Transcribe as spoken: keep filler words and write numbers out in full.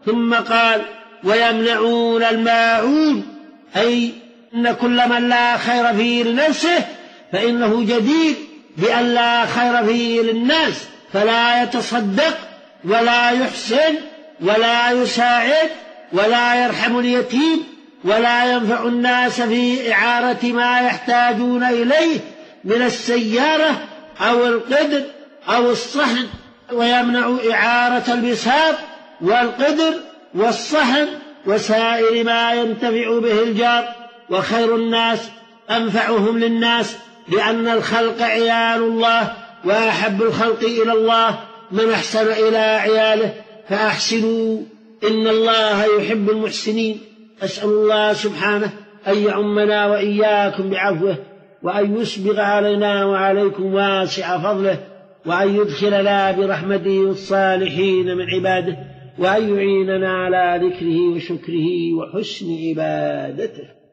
ثم قال ويمنعون الماعون، أي أن كل من لا خير فيه لنفسه فإنه جدير بأن لا خير فيه للناس، فلا يتصدق ولا يحسن ولا يساعد ولا يرحم اليتيم ولا ينفع الناس في إعارة ما يحتاجون إليه من السيارة أو القدر أو الصحن، ويمنع إعارة البساط والقدر والصحن وسائر ما ينتفع به الجار. وخير الناس أنفعهم للناس، لأن الخلق عيال الله، وأحب الخلق إلى الله من أحسن إلى عياله، فأحسنوا إن الله يحب المحسنين. أسأل الله سبحانه أن يعمنا وإياكم بعفوه، وأن يسبغ علينا وعليكم واسع فضله، وأن يدخلنا برحمته الصالحين من عباده، وأن يعيننا على ذكره وشكره وحسن عبادته.